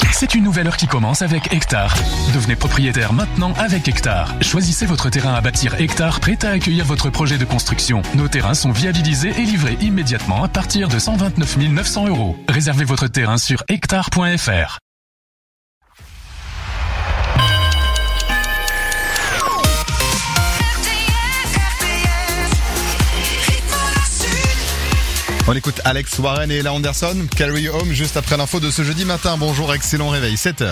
C'est une nouvelle heure qui commence avec Hectare. Devenez propriétaire maintenant avec Hectare. Choisissez votre terrain à bâtir Hectare, prêt à accueillir votre projet de construction. Nos terrains sont viabilisés et livrés immédiatement à partir de 129 900 €. Réservez votre terrain sur hectare.fr. On écoute Alex Warren et Ella Anderson, Carry You Home, juste après l'info de ce jeudi matin. Bonjour, excellent réveil, 7h.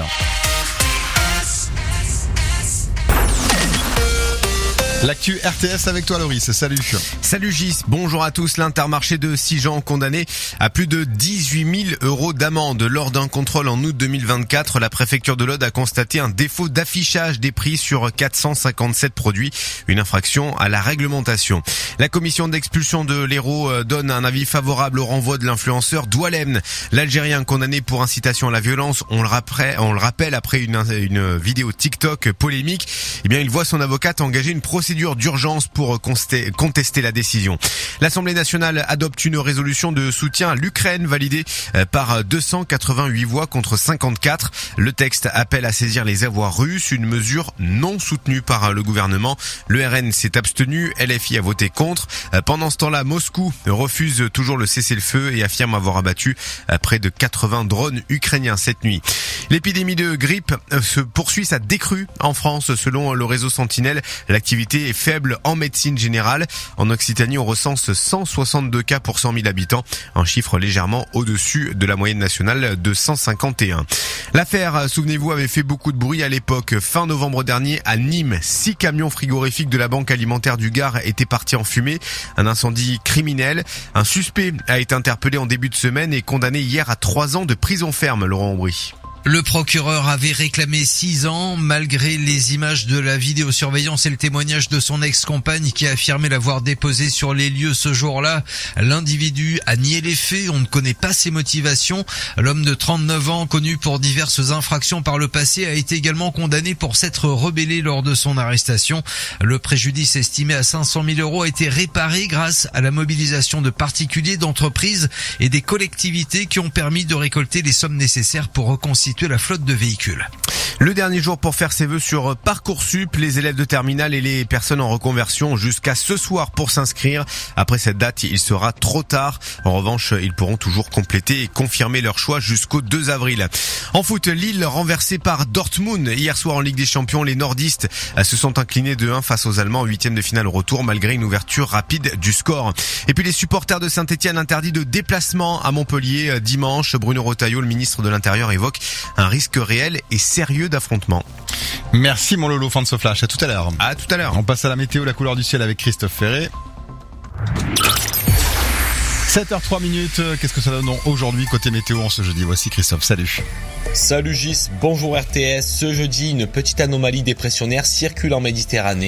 L'actu RTS avec toi Loris, salut. Salut Gis, bonjour à tous. L'Intermarché de Sigean condamné à plus de 18 000 € d'amende. Lors d'un contrôle en août 2024, la préfecture de l'Aude a constaté un défaut d'affichage des prix sur 457 produits, une infraction à la réglementation. La commission d'expulsion de l'Hérault donne un avis favorable au renvoi de l'influenceur Doualem. L'Algérien condamné pour incitation à la violence, on le rappelle après une vidéo TikTok polémique, il voit son avocate engager une procédure d'urgence pour contester la décision. L'Assemblée nationale adopte une résolution de soutien à l'Ukraine validée par 288 voix contre 54. Le texte appelle à saisir les avoirs russes, une mesure non soutenue par le gouvernement. Le RN s'est abstenu, LFI a voté contre. Pendant ce temps-là, Moscou refuse toujours le cessez-le-feu et affirme avoir abattu près de 80 drones ukrainiens cette nuit. L'épidémie de grippe se poursuit sa décrue en France. Selon le réseau Sentinelle, l'activité est faible en médecine générale. En Occitanie, on recense 162 cas pour 100 000 habitants, un chiffre légèrement au-dessus de la moyenne nationale de 151. L'affaire, souvenez-vous, avait fait beaucoup de bruit à l'époque. Fin novembre dernier, à Nîmes, 6 camions frigorifiques de la Banque alimentaire du Gard étaient partis en fumée. Un incendie criminel. Un suspect a été interpellé en début de semaine et condamné hier à 3 ans de prison ferme, Laurent Aubry. Le procureur avait réclamé 6 ans, malgré les images de la vidéosurveillance et le témoignage de son ex-compagne qui a affirmé l'avoir déposé sur les lieux ce jour-là. L'individu a nié les faits, on ne connaît pas ses motivations. L'homme de 39 ans, connu pour diverses infractions par le passé, a été également condamné pour s'être rebellé lors de son arrestation. Le préjudice estimé à 500 000 € a été réparé grâce à la mobilisation de particuliers, d'entreprises et des collectivités qui ont permis de récolter les sommes nécessaires pour reconstituer la flotte de véhicules. Le dernier jour pour faire ses vœux sur Parcoursup, les élèves de terminale et les personnes en reconversion ont jusqu'à ce soir pour s'inscrire. Après cette date, il sera trop tard. En revanche, ils pourront toujours compléter et confirmer leur choix jusqu'au 2 avril. En foot, Lille renversé par Dortmund. Hier soir en Ligue des Champions, les nordistes se sont inclinés de 1 face aux Allemands en 8e de finale retour malgré une ouverture rapide du score. Et puis les supporters de Saint-Etienne interdits de déplacement à Montpellier dimanche. Bruno Retailleau, le ministre de l'Intérieur, évoque un risque réel et sérieux d'affrontement. Merci mon Lolo, fin de ce flash, à tout à l'heure. À tout à l'heure. On passe à la météo, la couleur du ciel avec Christophe Ferré. 7h03, qu'est-ce que ça donne aujourd'hui côté météo en ce jeudi? Voici Christophe, salut. Salut Gis, bonjour RTS. Ce jeudi, une petite anomalie dépressionnaire circule en Méditerranée.